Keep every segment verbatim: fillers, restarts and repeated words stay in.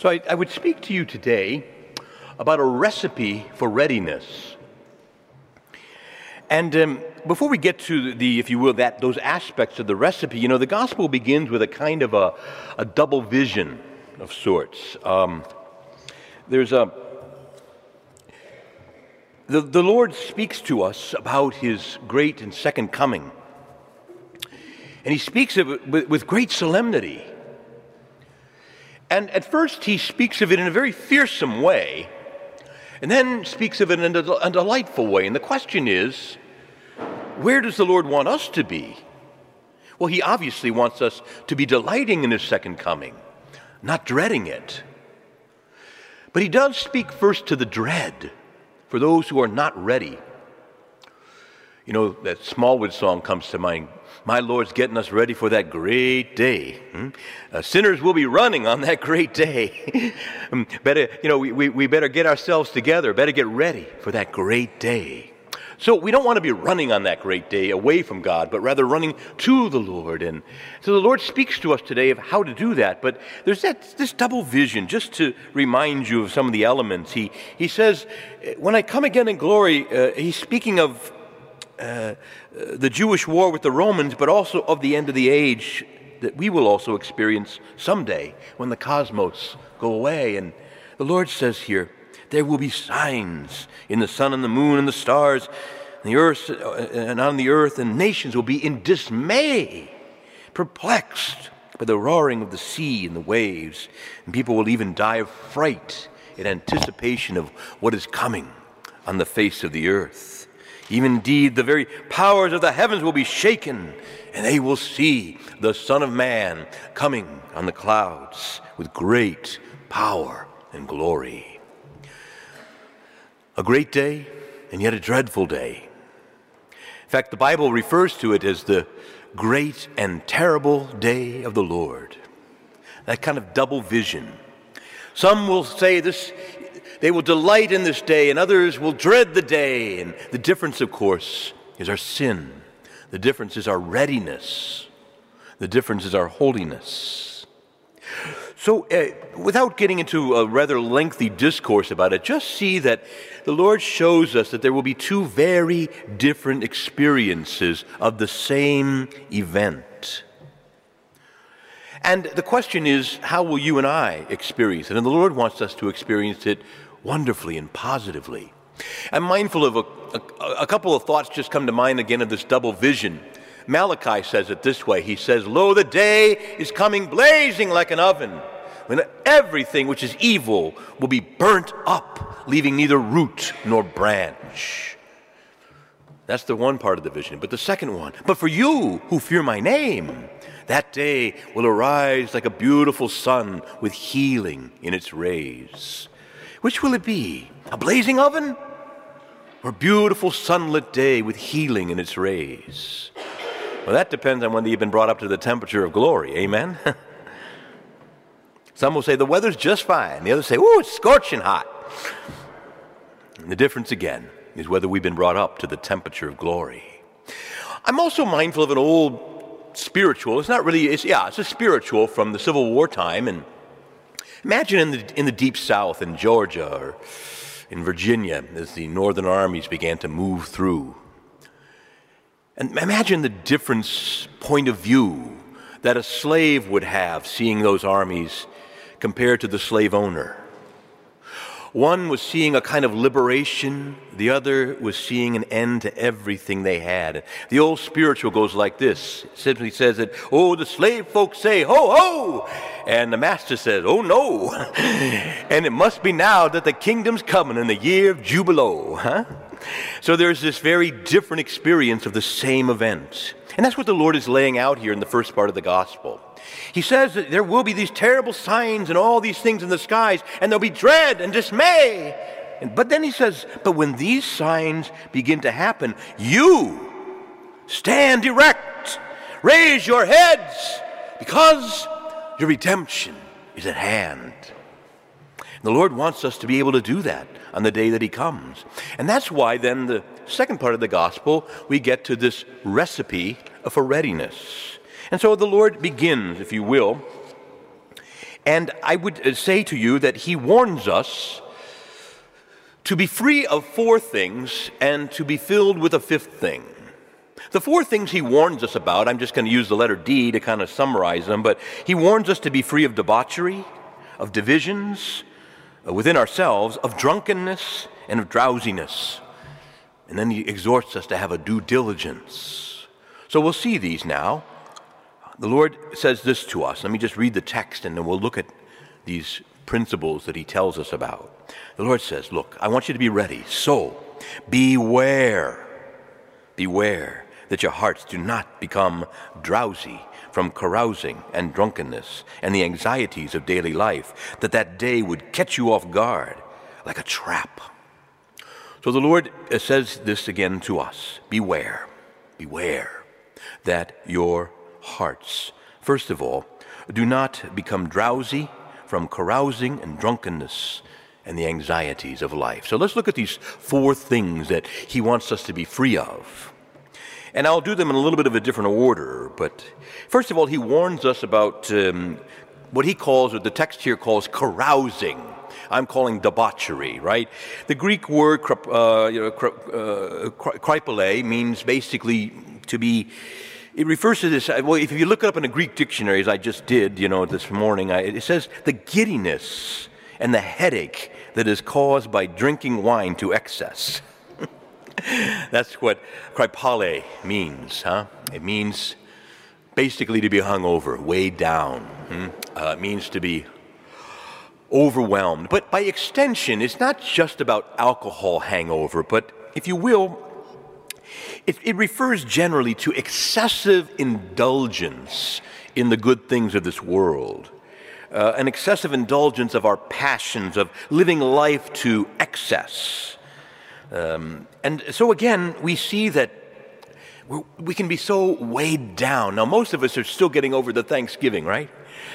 So I, I would speak to you today about a recipe for readiness. And um, before we get to the, if you will, that those aspects of the recipe, you know, the gospel begins with a kind of a, a double vision of sorts. Um, there's a the, the Lord speaks to us about his great and second coming. And he speaks of it with, with great solemnity. And at first he speaks of it in a very fearsome way, and then speaks of it in a, a delightful way. And the question is, where does the Lord want us to be? Well, he obviously wants us to be delighting in his second coming, not dreading it. But he does speak first to the dread for those who are not ready. You know, that Smallwood song comes to mind. My Lord's getting us ready for that great day. Hmm? Uh, sinners will be running on that great day. better, you know, we, we, we better get ourselves together, better get ready for that great day. So we don't want to be running on that great day away from God, but rather running to the Lord. And so the Lord speaks to us today of how to do that. But there's that this double vision, just to remind you of some of the elements. He, he says, when I come again in glory, uh, he's speaking of Uh, the Jewish war with the Romans, but also of the end of the age that we will also experience someday when the cosmos go away. And the Lord says here, there will be signs in the sun and the moon and the stars, and the earth, and on the earth, and nations will be in dismay, perplexed by the roaring of the sea and the waves, and people will even die of fright in anticipation of what is coming on the face of the earth. Even indeed, the very powers of the heavens will be shaken, and they will see the Son of Man coming on the clouds with great power and glory. A great day, and yet a dreadful day. In fact, the Bible refers to it as the great and terrible day of the Lord. That kind of double vision. Some will say this. They will delight in this day, and others will dread the day. And the difference, of course, is our sin. The difference is our readiness. The difference is our holiness. So, uh, without getting into a rather lengthy discourse about it, just see that the Lord shows us that there will be two very different experiences of the same event. And the question is, how will you and I experience it? And the Lord wants us to experience it wonderfully and positively. I'm mindful of a, a, a couple of thoughts just come to mind again of this double vision. Malachi says it this way. He says, lo, the day is coming blazing like an oven, when everything which is evil will be burnt up, leaving neither root nor branch. That's the one part of the vision. But the second one, but for you who fear my name, that day will arise like a beautiful sun with healing in its rays. Which will it be? A blazing oven? Or a beautiful sunlit day with healing in its rays? Well, that depends on whether you've been brought up to the temperature of glory. Amen? Some will say the weather's just fine. The others say, ooh, it's scorching hot. And the difference again is whether we've been brought up to the temperature of glory. I'm also mindful of an old spiritual. It's not really, it's, yeah, it's a spiritual from the Civil War time. And imagine in the, in the deep South, in Georgia or in Virginia, as the northern armies began to move through. And imagine the different point of view that a slave would have seeing those armies compared to the slave owner. One was seeing a kind of liberation. The other was seeing an end to everything they had. The old spiritual goes like this. It simply says that, oh, the slave folks say, ho, ho. And the master says, oh, no. And it must be now that the kingdom's coming in the year of Jubilo. Huh? So there's this very different experience of the same event. And that's what the Lord is laying out here in the first part of the gospel. He says that there will be these terrible signs and all these things in the skies, and there'll be dread and dismay. And, but then he says, but when these signs begin to happen, you stand erect, raise your heads, because your redemption is at hand. And the Lord wants us to be able to do that on the day that he comes. And that's why then the second part of the gospel, we get to this recipe for readiness. And so the Lord begins, if you will, And I would uh, say to you that he warns us to be free of four things and to be filled with a fifth thing. The four things he warns us about, I'm just going to use the letter D to kind of summarize them, but he warns us to be free of debauchery, of divisions uh, within ourselves, of drunkenness, and of drowsiness. And then he exhorts us to have a due diligence. So we'll see these now. The Lord says this to us. Let me just read the text and then we'll look at these principles that he tells us about. The Lord says, look, I want you to be ready. So beware, beware that your hearts do not become drowsy from carousing and drunkenness and the anxieties of daily life, that that day would catch you off guard like a trap. So the Lord says this again to us. Beware, beware that your hearts, first of all, do not become drowsy from carousing and drunkenness and the anxieties of life. So let's look at these four things that he wants us to be free of. And I'll do them in a little bit of a different order. But first of all, he warns us about um, what he calls, or the text here calls, carousing. I'm calling debauchery, right? The Greek word uh, you know, uh, kripole means basically to be, it refers to this, well, if you look it up in a Greek dictionary, as I just did, you know, this morning, I, it says the giddiness and the headache that is caused by drinking wine to excess. That's what kripole means, huh? It means basically to be hung over, weighed down. Hmm? Uh, it means to be overwhelmed. But by extension, it's not just about alcohol hangover, but if you will, it, it refers generally to excessive indulgence in the good things of this world. Uh, an excessive indulgence of our passions, of living life to excess. Um, and so again, we see that we're, we can be so weighed down. Now, most of us are still getting over the Thanksgiving, right?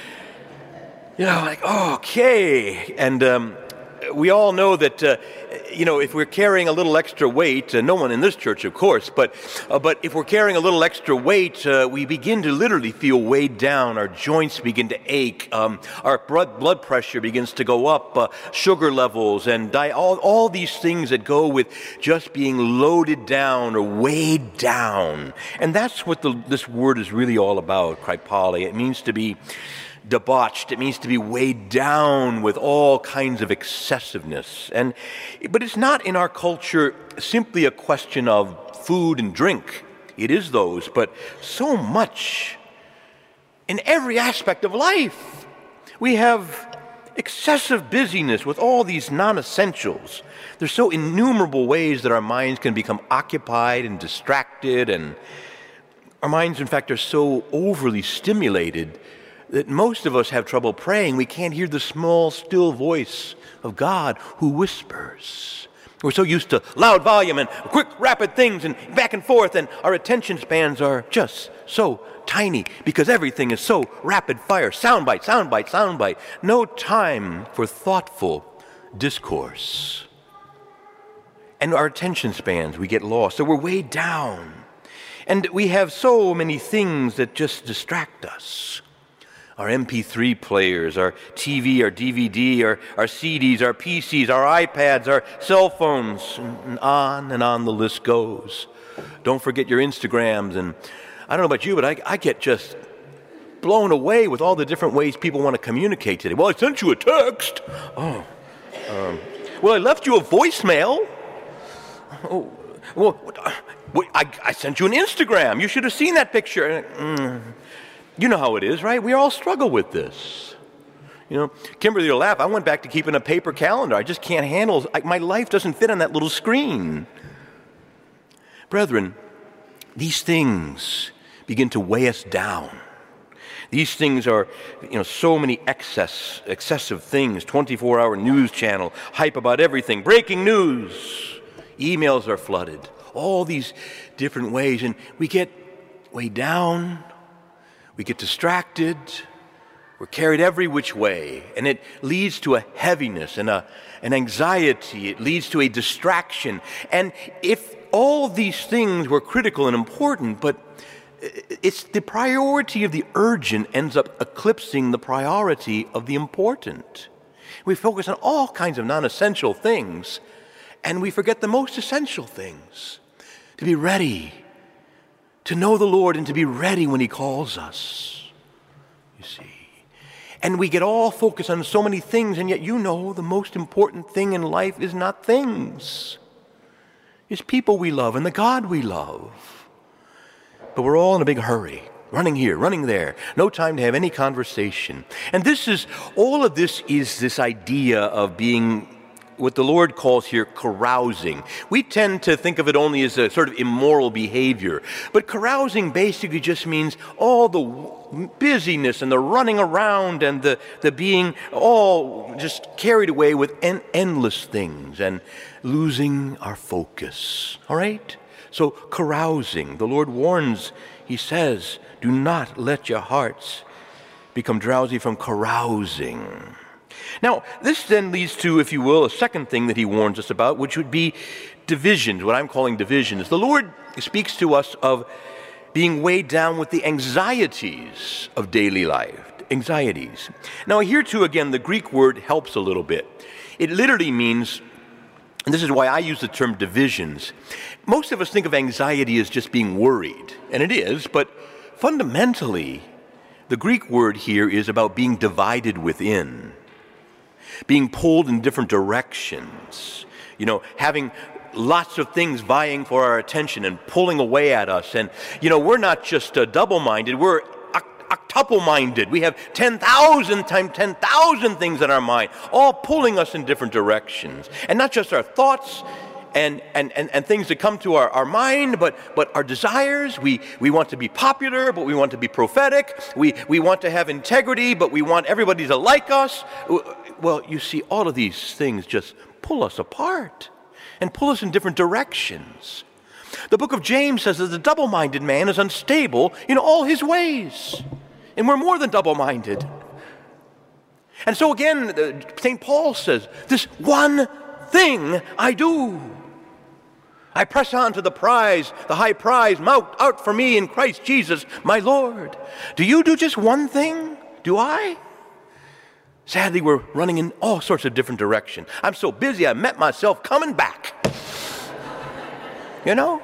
You know, like, oh, okay. And um, we all know that, uh, you know, if we're carrying a little extra weight, uh, no one in this church, of course, but uh, but if we're carrying a little extra weight, uh, we begin to literally feel weighed down. Our joints begin to ache. Um, our blood blood pressure begins to go up. Uh, sugar levels and di- all all these things that go with just being loaded down or weighed down. And that's what the, this word is really all about. Kripole. It means to be debauched. It means to be weighed down with all kinds of excessiveness. And but it's not in our culture simply a question of food and drink. It is those, but so much in every aspect of life. We have excessive busyness with all these non-essentials. There's so innumerable ways that our minds can become occupied and distracted, and our minds, in fact, are so overly stimulated that most of us have trouble praying. We can't hear the small, still voice of God who whispers. We're so used to loud volume and quick, rapid things and back and forth, and our attention spans are just so tiny because everything is so rapid fire. Soundbite, soundbite, soundbite. No time for thoughtful discourse. And our attention spans, we get lost. So we're weighed down. And we have so many things that just distract us. Our M P three players, our T V, our D V D, our, our C Ds, our P Cs, our iPads, our cell phones, and on and on the list goes. Don't forget your Instagrams. And I don't know about you, but I, I get just blown away with all the different ways people want to communicate today. Well, I sent you a text. Oh, um, well, I left you a voicemail. Oh, well, I, I sent you an Instagram. You should have seen that picture. Mm. You know how it is, right? We all struggle with this. You know, Kimberly will laugh. I went back to keeping a paper calendar. I just can't handle, I, my life doesn't fit on that little screen. Brethren, these things begin to weigh us down. These things are, you know, so many excess, excessive things. twenty-four hour news channel, hype about everything, breaking news, emails are flooded, all these different ways, and we get weighed down. We get distracted, we're carried every which way, and it leads to a heaviness and a, an anxiety. It leads to a distraction. And if all these things were critical and important, but it's the priority of the urgent ends up eclipsing the priority of the important. We focus on all kinds of non-essential things, and we forget the most essential things. To be ready, to know the Lord, and to be ready when He calls us, you see. And we get all focused on so many things, and yet you know the most important thing in life is not things. It's people we love and the God we love. But we're all in a big hurry, running here, running there, no time to have any conversation. And this is, all of this is this idea of being what the Lord calls here carousing. We tend to think of it only as a sort of immoral behavior. But carousing basically just means all the busyness and the running around and the, the being all just carried away with en- endless things and losing our focus. All right? So carousing, the Lord warns, He says, do not let your hearts become drowsy from carousing. Now, this then leads to, if you will, a second thing that He warns us about, which would be divisions, what I'm calling divisions. The Lord speaks to us of being weighed down with the anxieties of daily life, anxieties. Now, here too, again, the Greek word helps a little bit. It literally means, and this is why I use the term divisions. Most of us think of anxiety as just being worried, and it is, but fundamentally, the Greek word here is about being divided within, being pulled in different directions, you know, having lots of things vying for our attention and pulling away at us. And, you know, we're not just uh, double-minded, we're octuple-minded. We have ten thousand times ten thousand things in our mind, all pulling us in different directions. And not just our thoughts and, and, and, and things that come to our, our mind, but, but our desires. We, we want to be popular, but we want to be prophetic. We, we want to have integrity, but we want everybody to like us. Well, you see, all of these things just pull us apart and pull us in different directions. The book of James says that the double-minded man is unstable in all his ways. And we're more than double-minded. And so again, Saint Paul says, this one thing I do. I press on to the prize, the high prize, marked out for me in Christ Jesus, my Lord. Do you do just one thing? Do I? Sadly, we're running in all sorts of different directions. I'm so busy, I met myself coming back. You know?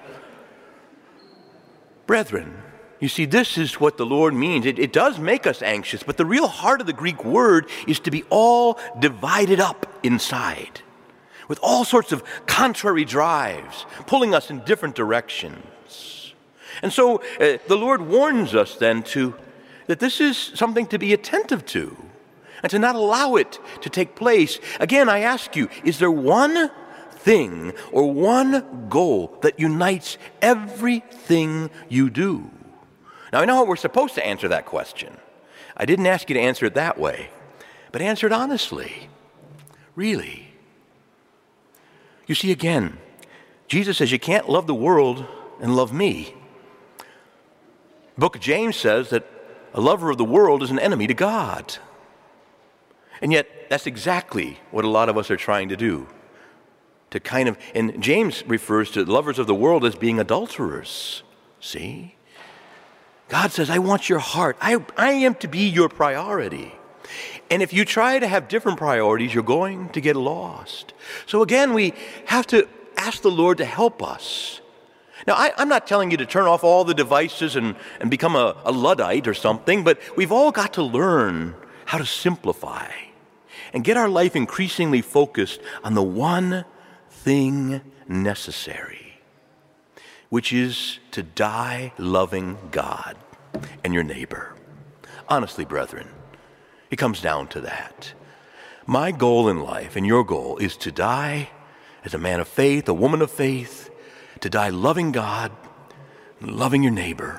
Brethren, you see, this is what the Lord means. It, it does make us anxious, but the real heart of the Greek word is to be all divided up inside, with all sorts of contrary drives, pulling us in different directions. And so uh, the Lord warns us then to that this is something to be attentive to, and to not allow it to take place. Again, I ask you, is there one thing or one goal that unites everything you do? Now, I know how we're supposed to answer that question. I didn't ask you to answer it that way, but answer it honestly. Really. You see, again, Jesus says you can't love the world and love me. The book of James says that a lover of the world is an enemy to God. And yet, that's exactly what a lot of us are trying to do. To kind of, and James refers to lovers of the world as being adulterers. See? God says, I want your heart. I, I am to be your priority. And if you try to have different priorities, you're going to get lost. So again, we have to ask the Lord to help us. Now, I, I'm not telling you to turn off all the devices and, and become a, a Luddite or something, but we've all got to learn how to simplify and get our life increasingly focused on the one thing necessary, which is to die loving God and your neighbor. Honestly, brethren, it comes down to that. My goal in life and your goal is to die as a man of faith, a woman of faith, to die loving God and loving your neighbor.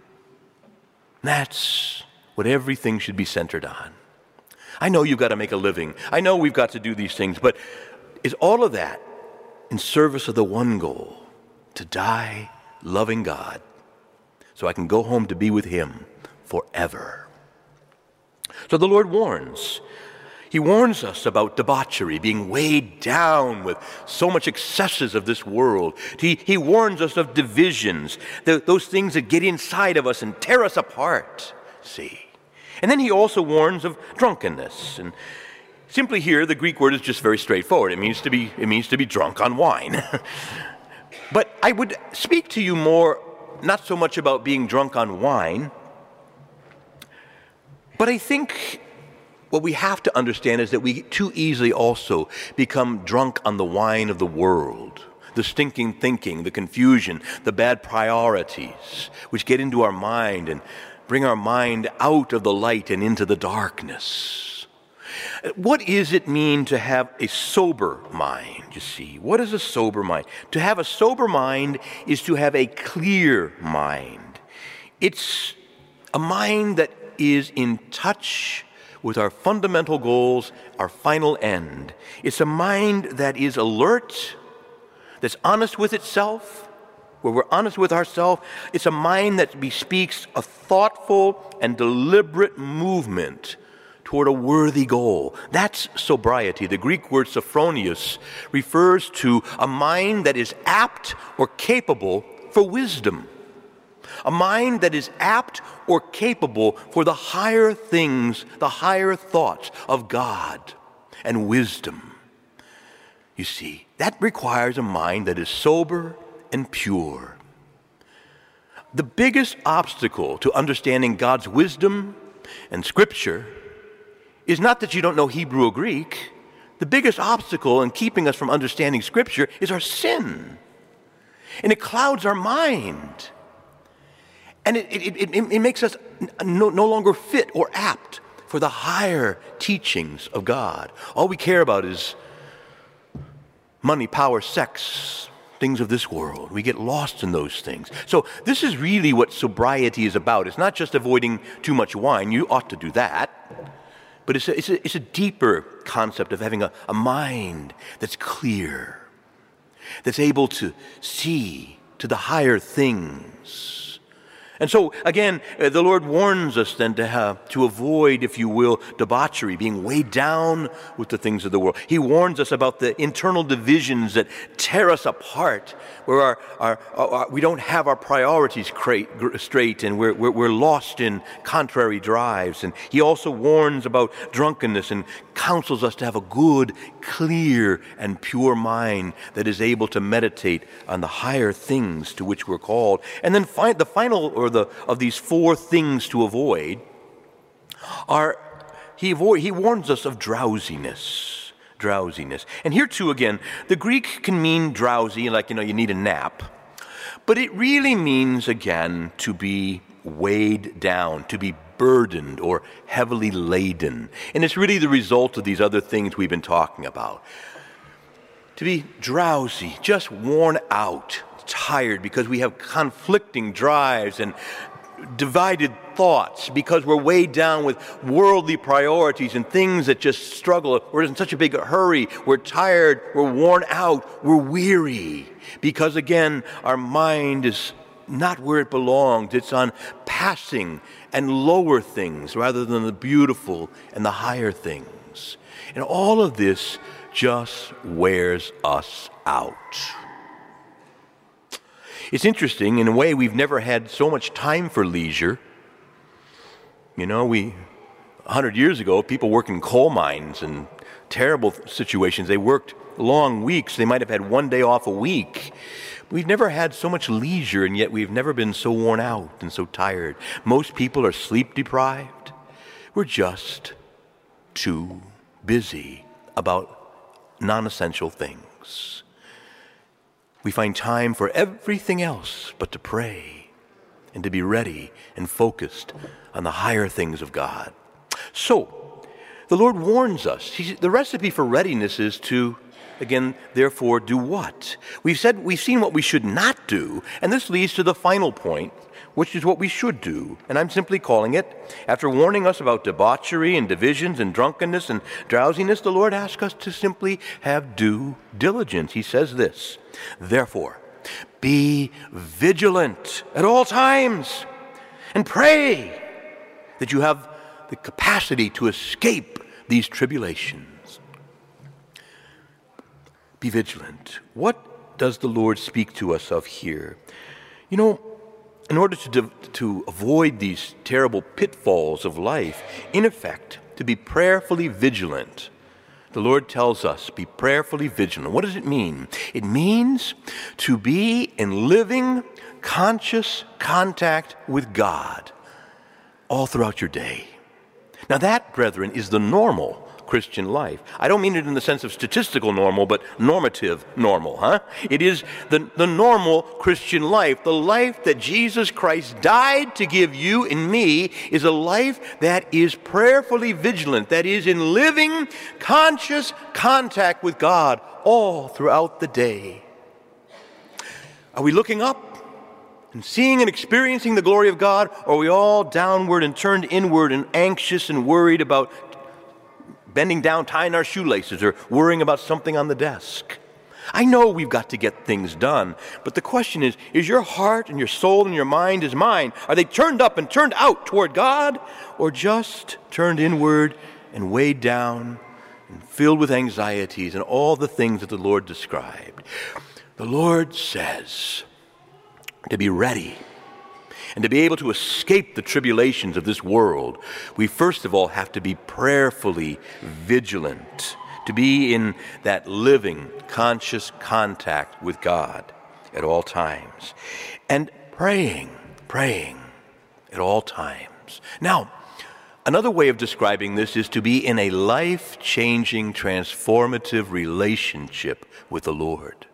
That's what everything should be centered on. I know you've got to make a living. I know we've got to do these things, but is all of that in service of the one goal, to die loving God so I can go home to be with Him forever? So the Lord warns. He warns us about debauchery, being weighed down with so much excesses of this world. He, he warns us of divisions, the, those things that get inside of us and tear us apart, see. And then he also warns of drunkenness. And simply here, the Greek word is just very straightforward. It means to be, it means to be drunk on wine. But I would speak to you more, not so much about being drunk on wine, but I think what we have to understand is that we too easily also become drunk on the wine of the world, the stinking thinking, the confusion, the bad priorities, which get into our mind and bring our mind out of the light and into the darkness. What does it mean to have a sober mind, you see? What is a sober mind? To have a sober mind is to have a clear mind. It's a mind that is in touch with our fundamental goals, our final end. It's a mind that is alert, that's honest with itself, where we're honest with ourselves. It's a mind that bespeaks a thoughtful and deliberate movement toward a worthy goal. That's sobriety. The Greek word sophronios refers to a mind that is apt or capable for wisdom. A mind that is apt or capable for the higher things, the higher thoughts of God and wisdom. You see, that requires a mind that is sober and pure. The biggest obstacle to understanding God's wisdom and Scripture is not that you don't know Hebrew or Greek. The biggest obstacle in keeping us from understanding Scripture is our sin. And it clouds our mind. And it, it, it, it makes us no, no longer fit or apt for the higher teachings of God. All we care about is money, power, sex, things of this world. We get lost in those things. So this is really what sobriety is about. It's not just avoiding too much wine. You ought to do that. But it's a, it's a, it's a deeper concept of having a, a mind that's clear, that's able to see to the higher things. And so, again, uh, the Lord warns us then to have, to avoid, if you will, debauchery, being weighed down with the things of the world. He warns us about the internal divisions that tear us apart, where our, our, our, we don't have our priorities straight and we're, we're, we're lost in contrary drives. And he also warns about drunkenness and counsels us to have a good, clear, and pure mind that is able to meditate on the higher things to which we're called. And then find the final or the of these four things to avoid are he avoid, he warns us of drowsiness. Drowsiness. And here too again, the Greek can mean drowsy, like you know, you need a nap. But it really means again to be weighed down, to be burdened or heavily laden. And it's really the result of these other things we've been talking about. To be drowsy, just worn out, tired because we have conflicting drives and divided thoughts because we're weighed down with worldly priorities and things that just struggle. We're in such a big hurry. We're tired. We're worn out. We're weary because, again, our mind is not where it belongs. It's on passing and lower things rather than the beautiful and the higher things. And all of this just wears us out. It's interesting, in a way, we've never had so much time for leisure. You know, we, a hundred years ago, people worked in coal mines and terrible situations. They worked long weeks. They might have had one day off a week. We've never had so much leisure, and yet we've never been so worn out and so tired. Most people are sleep deprived. We're just too busy about non-essential things. We find time for everything else but to pray and to be ready and focused on the higher things of God. So, the Lord warns us. He, the recipe for readiness is to, again, therefore, do what? We've said, we've seen what we should not do, and this leads to the final point, which is what we should do. And I'm simply calling it, after warning us about debauchery and divisions and drunkenness and drowsiness, the Lord asks us to simply have due diligence. He says this, therefore, be vigilant at all times and pray that you have the capacity to escape these tribulations. Be vigilant. What does the Lord speak to us of here? You know, in order to, to avoid these terrible pitfalls of life, in effect, to be prayerfully vigilant, the Lord tells us, be prayerfully vigilant. What does it mean? It means to be in living, conscious contact with God all throughout your day. Now that, brethren, is the normal Christian life. I don't mean it in the sense of statistical normal, but normative normal, huh? It is the, the normal Christian life. The life that Jesus Christ died to give you and me is a life that is prayerfully vigilant, that is in living, conscious contact with God all throughout the day. Are we looking up and seeing and experiencing the glory of God, or are we all downward and turned inward and anxious and worried about bending down, tying our shoelaces, or worrying about something on the desk? I know we've got to get things done, but the question is, is your heart and your soul and your mind as mine, are they turned up and turned out toward God, or just turned inward and weighed down and filled with anxieties and all the things that the Lord described? The Lord says to be ready and to be able to escape the tribulations of this world, we first of all have to be prayerfully vigilant, to be in that living, conscious contact with God at all times, and praying, praying at all times. Now, another way of describing this is to be in a life-changing, transformative relationship with the Lord,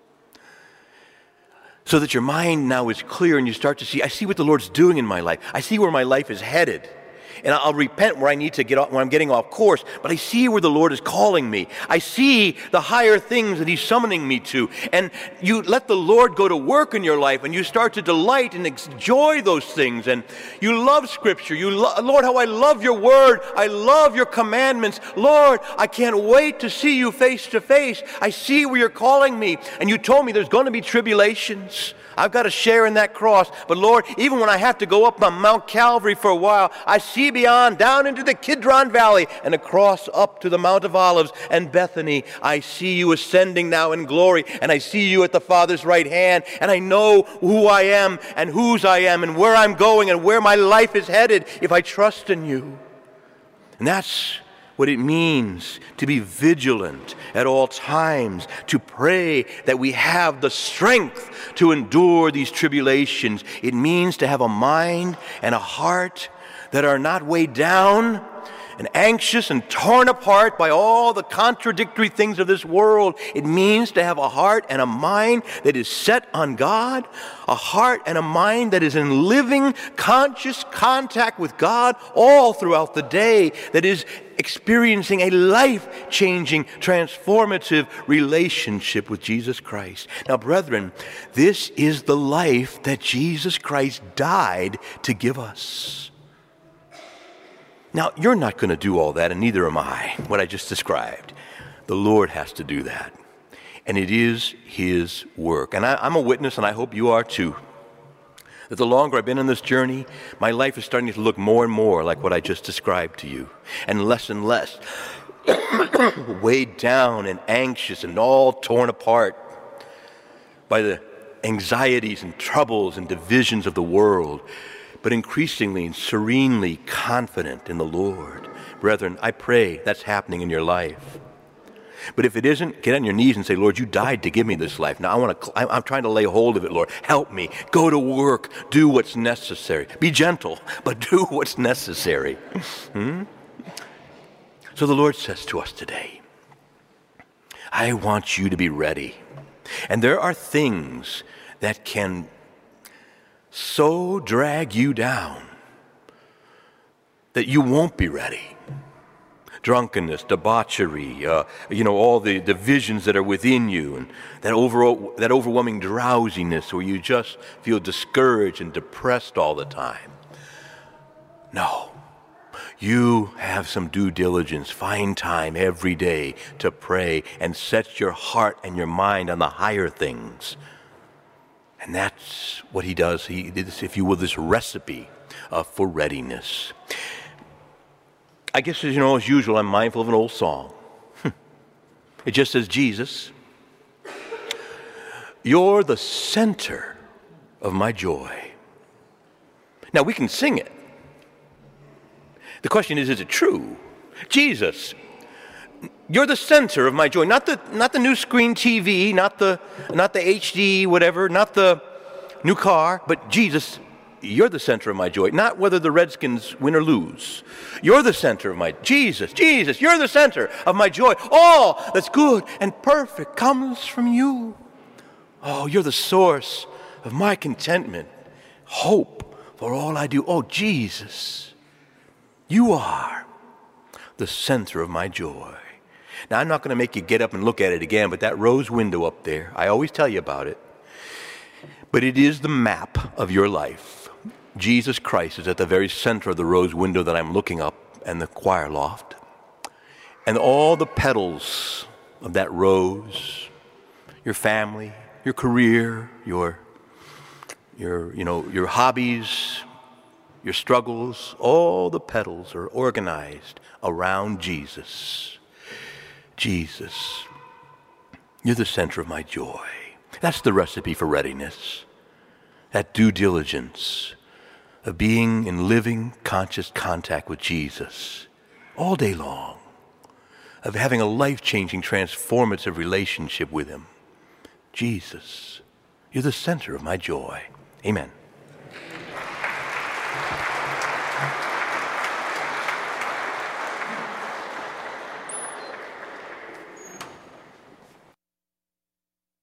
so that your mind now is clear and you start to see, I see what the Lord's doing in my life. I see where my life is headed. And I'll repent where I need to get off, when I'm getting off course, but I see where the Lord is calling me. I see the higher things that He's summoning me to. And you let the Lord go to work in your life, and you start to delight and enjoy those things. And you love Scripture. You lo- Lord, how I love your word. I love your commandments. Lord, I can't wait to see you face to face. I see where you're calling me. And you told me there's going to be tribulations. I've got to share in that cross. But Lord, even when I have to go up on Mount Calvary for a while, I see beyond, down into the Kidron Valley and across up to the Mount of Olives and Bethany. I see you ascending now in glory, and I see you at the Father's right hand, and I know who I am and whose I am and where I'm going and where my life is headed if I trust in you. And that's what it means to be vigilant at all times, to pray that we have the strength to endure these tribulations. It means to have a mind and a heart that are not weighed down and anxious and torn apart by all the contradictory things of this world. It means to have a heart and a mind that is set on God, a heart and a mind that is in living, conscious contact with God all throughout the day, that is experiencing a life-changing, transformative relationship with Jesus Christ. Now, brethren, this is the life that Jesus Christ died to give us. Now, you're not going to do all that, and neither am I, what I just described. The Lord has to do that, and it is His work. And I, I'm a witness, and I hope you are too, that the longer I've been on this journey, my life is starting to look more and more like what I just described to you, and less and less weighed down and anxious and all torn apart by the anxieties and troubles and divisions of the world, but increasingly and serenely confident in the Lord. Brethren, I pray that's happening in your life. But if it isn't, get on your knees and say, Lord, you died to give me this life. Now I want to, I'm trying to lay hold of it, Lord. Help me. Go to work. Do what's necessary. Be gentle, but do what's necessary. Hmm? So the Lord says to us today, I want you to be ready. And there are things that can so drag you down that you won't be ready. Drunkenness, debauchery, uh, you know, all the divisions that are within you, and that over, that overwhelming drowsiness where you just feel discouraged and depressed all the time. No. You have some due diligence. Find time every day to pray and set your heart and your mind on the higher things. And that's what he does. He did this, if you will, this recipe uh, for readiness. I guess, as you know, as usual, I'm mindful of an old song. It just says, Jesus, you're the center of my joy. Now, we can sing it. The question is, is it true? Jesus, you're the center of my joy. Not the, not the new screen T V, not the, not the H D, whatever, not the new car, but Jesus, you're the center of my joy. Not whether the Redskins win or lose. You're the center of my, Jesus, Jesus, you're the center of my joy. All that's good and perfect comes from you. Oh, you're the source of my contentment, hope for all I do. Oh, Jesus, you are the center of my joy. Now, I'm not going to make you get up and look at it again, but that rose window up there, I always tell you about it. But it is the map of your life. Jesus Christ is at the very center of the rose window that I'm looking up and the choir loft. And all the petals of that rose, your family, your career, your, your, you know, your hobbies, your struggles, all the petals are organized around Jesus. Jesus, you're the center of my joy. That's the recipe for readiness. That due diligence of being in living, conscious contact with Jesus all day long, of having a life-changing, transformative relationship with him. Jesus, you're the center of my joy. Amen.